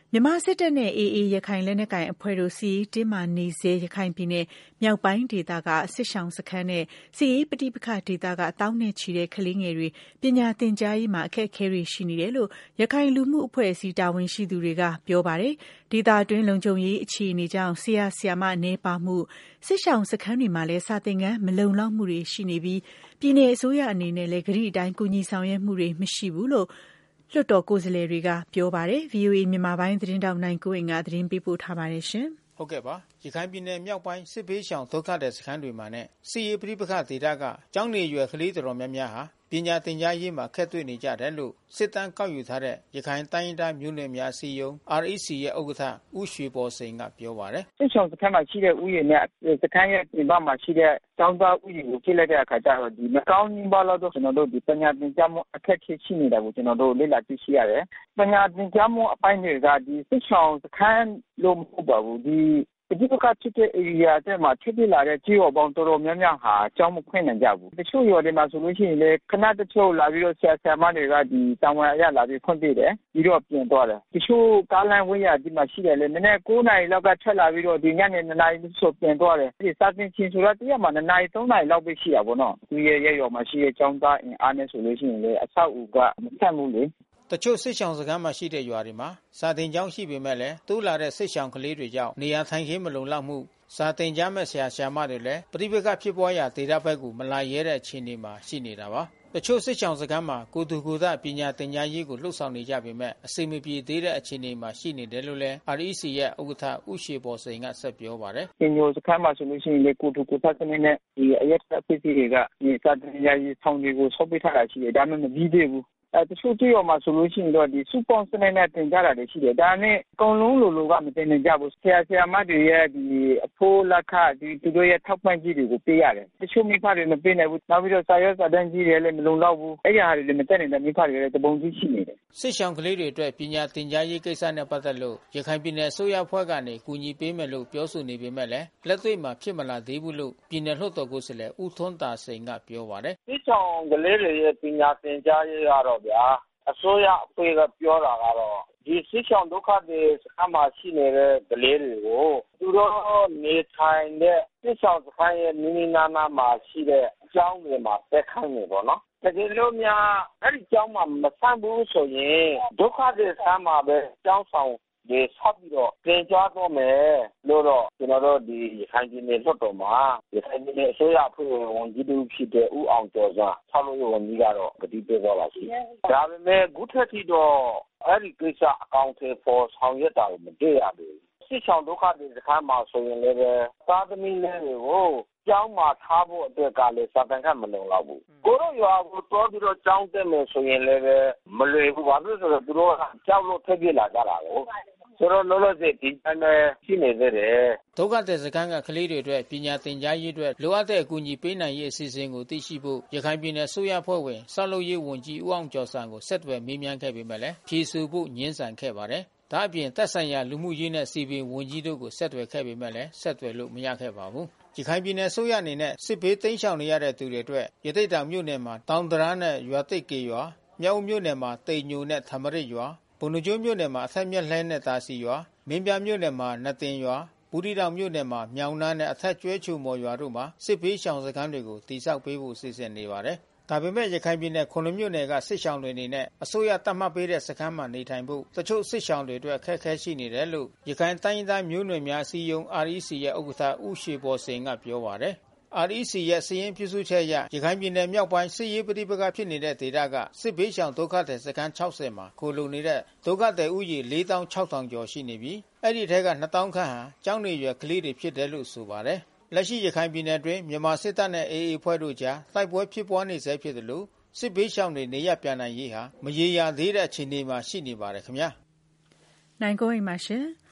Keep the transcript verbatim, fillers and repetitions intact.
မြန်မာစစ်တပ်နဲ့ အေအေ ရခိုင်လက်နက်ကိုင်အဖွဲ့တို့စစ်ရေးတင်းမာနေဆဲရခိုင်ပြည်နယ်မြောက်ပိုင်းဒေသကစစ်ရှောင်စခန်းနဲ့စစ်ရေးပဋိပက္ခဒေသကတောင်းနဲ့ချီတဲ့ကလေးငယ်တွေပညာသင်ကြားရေးမှာအခက်အခဲတွေရှိနေတယ်လို့ရခိုင်လူမှုအဖွဲ့အစည်းတာဝန်ရှိသူတွေကပြောပါတယ်။ဒေသတွင်းလုံခြုံရေးအခြေအနေကြောင့်ဆရာဆရာမနည်းပါးမှုစစ်ရှောင်စခန်းတွေမှာလည်းစာသင်ခန်းမလုံလောက်မှုတွေရှိနေပြီးပြည်내အစိုးရအနေနဲ့လည်းဂရုအတိုင်းကူညီဆောင်ရွက်မှုတွေမရှိဘူးလို့လွှတ်တော်ကိုယ်စားလှယ်တွေကပြောပါတယ်။ ဗွီအိုအေမြန်မာပိုင်းသတင်းတောက်နိုင်ကိုအင်ကသတင်းပေးပို့ထားပါတယ်ရှင်။ဟုတ်ကဲ့ပါရခိုင်ပြည်နယ်မြောက်ပိုင်းစစ်ဘေးရှောင်ဒုက္ခသည်စခန်းတွေမှာနဲ့စစ်ရေးပဋိပက္ခဒေသကကျောင်းနေရွယ်ကလေးတော်တော်များများဟာပညာသင်ကြားရေးမှာခက်တွေ့နေကြတယ်လို့စစ်တမ်းကောက်ယူထားတဲ့ရခိုင်တိုင်းရင်းသားမျိုးနွယ်များအစည်းအရုံး R E C ရဲ့ဥက္ကဋ္ဌဦးရွှေဘော်စိန်ကပြောပါတယ်။စစ်ရှောင်စခန်းမှာရှိတဲ့ဥယျာဉ်နဲ့စခန်းရဲ့ပြင်ပမှာရှိတဲ့ကျောင်းသားဥယျာဉ်ကိုကြည့်လိုက်တဲ့အခါကျတော့ဒီမကောင်းကြီးပါလို့တော့ကျွန်တော်တို့ဒီပညာသင်ကြားမှုအခက်အခဲရှိနေတာကိုကျွန်တော်တို့လေ့လာသိရှိရတယ်။ပညာသင်ကြားမှုအပိုင်းတွေကဒီစစ်ရှောင်စခန်းလို့မဟုတ်ပါဘူးဒီဒီကဖြစ်တဲ့ area တဲ့မှာဖြစ်ပြလာတဲ့ကြေးရော်ပေါင်းတော်တော်များများဟာအကြောင်းမဖွင့်နိုင်ကြဘူးတချို့ရွာတွေမှာဆိုလို့ရှိရင်လေခဏတချို့လာပြီးတော့ဆရာဆရာမတွေကဒီတောင်ဝါရလာပြီးဖွင့်ပြတယ်ပြီးတော့ပြင်သွားတယ်တချို့ကားလမ်းဝေးရဒီမှာရှိတယ်လေနည်းနည်း9နာရီလောက်ကထွက်လာပြီးတော့ဒီညနေ2နာရီဆိုပြင်သွားတယ်ဒီစာသင်ချင်းဆိုတော့တရက်မှာ2နာရီ3နာရီလောက်ပဲရှိရပါတော့ဒီရဲ့ရဲ့ရွာမှာရှိတဲ့ကျောင်းသားအင်အားနဲ့ဆိုလို့ရှိရင်လေအဆောက်အဦကမဆန့်ဘူးလေတချို့စစ်ရှောင်စခန်းမှာရှိတဲ့ရွာတွေမှာစာသင်ကျောင်းရှိပေမဲ့လည်းတိုးလာတဲ့စစ်ရှောင်ကလေးတွေကြောင့်နေရာထိုင်ခင်းမလုံလောက်မှုစာသင်ကြားမဲ့ဆရာဆရာမတွေလည်းပဋိပက္ခဖြစ်ပွားရာဒေသဘက်ကိုမလာရဲတဲ့အခြေအနေမှာရှိနေတာပါတချို့စစ်ရှောင်စခန်းမှာကိုသူကိုယ်တိုင်ပညာသင်ကြားရေးကိုလှုပ်ဆောင်နေကြပေမဲ့အစီအမပြေသေးတဲ့အခြေအနေမှာရှိနေတယ်လို့လည်း R E C ရဲ့ဥက္ကဋ္ဌဦးရွှေဘော်စိန်ကဆက်ပြောပါတယ်။ပညာစခန်းမှာဆိုလို့ရှိရင်လေကိုသူကိုယ်တိုင်စနစ်နဲ့ဒီအရက်သက်ပြည်တွေကဒီစာသင်ကြားရေးဆောင်တွေကိုဆောက်ပေးထားတာရှိတယ်ဒါမှမဟုတ်မပြီးသေးဘူးအဲတချို့ကြေးရော်မှာဆိုလို့ရှိရင်တော့ဒီစုပေါင်းစနစ်နဲ့တင်ကြတာတွေရှိတယ်ဒါနဲ့အကုန်လုံးလိုလိုကမတင်နိုင်ကြဘူးဆရာဆရာမတွေရဲ့ဒီအဖိုးလက်ခဒီသူတို့ရဲ့ထောက်ပံ့ကြီးတွေကိုပေးရတယ်တချို့မိဖတွေမပေးနိုင်ဘူးနောက်ပြီးတော့စာရွက်စာတမ်းကြီးတွေလည်းမလုံလောက်ဘူးအဲ့ဒီဟာတွေလည်းမတက်နိုင်တဲ့မိဖတွေလည်းတပုံကြီးရှိနေတယ်စစ်ရှောင်ကလေးတွေအတွက်ပညာသင်ကြားရေးကိစ္စနဲ့ပတ်သက်လို့ရခိုင်ပြည်နယ်အစိုးရအဖွဲ့ကနေကူညီပေးမယ်လို့ပြောဆိုနေပေမဲ့လည်းလက်တွေ့မှာဖြစ်မလာသေးဘူးလို့ပြည်နယ်လွှတ်တော်ကိုယ်စားလှယ်ဦးထွန်းတာစိန်ကပြောပါတယ်စစ်ရှောင်ကလေးတွေရဲ့ပညာသင်ကြားရေးကတော့ဗျာအစိုးရအဖွဲ့ကပြောတာကတော့ဒီစစ်ရှောင်ဒုက္ခတွေစခန်းမှာရှိနေတဲ့ကလေးတွေကိုသူတို့နေထိုင်တဲ့စစ်ရှောင်စခန်းရဲ့နီးနီးနားနားမှာရှိတဲ့အကျောင်းတွေမှာတက်ခိုင်းနေပေါ့နော်တကယ်လို့များအဲ့ဒီကျောင်းမှာမဆန့်ဘူးဆိုရင်ဒုက္ခတွေစခန်းမှာပဲကျောင်းဆောင်ဒီဆက်ပြီးတော့ပြင်ကြားတော့မယ်လို့တော့ကျွန်တော်တို့ဒီရခိုင်ပြည်နယ်လွှတ်တော်မှာရခိုင်ပြည်နယ်အစိုးရအဖွဲ့ဝန်ကြီးတို့ဖြစ်တဲ့ဦးအောင်ကျော်စွာဆောက်လုပ်ရေးဝန်ကြီးကတော့ကတိပေးသွားပါရှိဒါပေမဲ့ခုထက်ထိတော့အဲ့ဒီကိစ္စအကောင့်တွေပေါ်ဆောင်ရွက်တာကိုမတွေ့ရဘူးစစ်ဆောင်ဒုက္ခတွေစခန်းမှာဆိုရင်လည်းသာသမီလေးတွေကိုကျောင်းမှာထားဖို့အတွက်ကလည်းစာသင်ခန်းမလုံလောက်ဘူးကိုတို့ရွာကိုတော်ပြီးတော့ကျောင်းတက်မယ်ဆိုရင်လည်းမလွယ်ဘူးဘာလို့ဆိုတော့သူတို့ကကြောက်လို့ထွက်ပြေးလာကြတာကိုဆိုတော့လောလောဆယ်ဒီတိုင်းပဲရှိနေသေးတယ်ဒုက္ခသည်စခန်းကကလေးတွေအတွက်ပညာသင်ကြားရေးအတွက်လိုအပ်တဲ့အကူအညီပေးနိုင်ရေးအစီအစဉ်ကိုသိရှိဖို့ရခိုင်ပြည်နယ်အစိုးရအဖွဲ့ဝင်ဆောက်လုပ်ရေးဝန်ကြီးဦးအောင်ကျော်စံကိုဆက်သွယ်မေးမြန်းခဲ့ပေမဲ့လည်းဖြေဆိုဖို့ငြင်းဆန်ခဲ့ပါတယ်ဒါအပြင်သက်ဆိုင်ရာလူမှုရေးနဲ့စီပင်ဝန်ကြီးတို့ကိုဆက်သွယ်ခဲ့ပေမဲ့လည်းဆက်သွယ်လို့မရခဲ့ပါဘူးရခိုင်ပြည်နယ်အစိုးရအနေနဲ့စစ်ဘေးတိမ်းရှောင်နေရတဲ့သူတွေအတွက်ရသေ့တောင်မြို့နယ်မှာတောင်တရာနဲ့ရွာသိပ်ကေရွာမြောက်မြို့နယ်မှာတိမ်ညိုနဲ့သမရစ်ရွာပုဏ္ဏားကျွန်းမြို့နယ်မှာအထက်မြက်လှဲနဲ့တာစီရွာမင်းပြမြို့နယ်မှာနတင်ရွာဘူးတီတောင်မြို့နယ်မှာမြောင်နာနဲ့အထက်ကျွဲချုံမော်ရွာတို့မှာစစ်ဘေးရှောင်စခန်းတွေကိုတိစောက်ပေးဖို့စီစဉ်နေပါတယ်ဒါပေမဲ့ရခိုင်ပြည်နယ်ခုနှစ်မြို့နယ်ကစစ်ရှောင်တွေအနေနဲ့အစိုးရတတ်မှတ်ပေးတဲ့စခန်းမှာနေထိုင်ဖို့တချို့စစ်ရှောင်တွေအတွက်အခက်အခဲရှိနေတယ်လို့ရခိုင်တိုင်းရင်းသားမျိုးနွယ်များအစည်းအရုံး R E C ရဲ့ဥက္ကဋ္ဌဦးရွှေဘော်စိန်ကပြောပါတယ်R E C ရဲ့စည်ရင်ပြုစုချက်အရရခိုင်ပြည်နယ်မြောက်ပိုင်းစစ်ရေးပဋိပက္ခဖြစ်နေတဲ့ဒေသကစစ်ဘေးရှောင်ဒုက္ခသည်စခန်း၆၀မှာခိုလုံနေတဲ့ဒုက္ခသည်ဦးရေလေးသောင်းခြောက်ထောင်ကျော်ရှိနေပြီးအဲ့ဒီထဲကနှစ်သောင်းခန့်ဟာကျောင်းနေရွယ်ကလေးတွေဖြစ်တယ်လို့ဆိုပါတယ်လက်ရှိရခိုင်ပြည်နယ်တွင်းမြန်မာစစ်တပ်နဲ့ အေအေ အဖွဲ့တို့ကြားတိုက်ပွဲဖြစ်ပွားနေဆဲဖြစ်တယ်လို့စစ်ဘေးရှောင်တွေနေရပြန်နိုင်ရေးဟာမရေရာသေးတဲ့အခြေအနေမှာရှိနေပါတယ်ခင်ဗျာနိုင်ကိုအိမ်မှာရှင်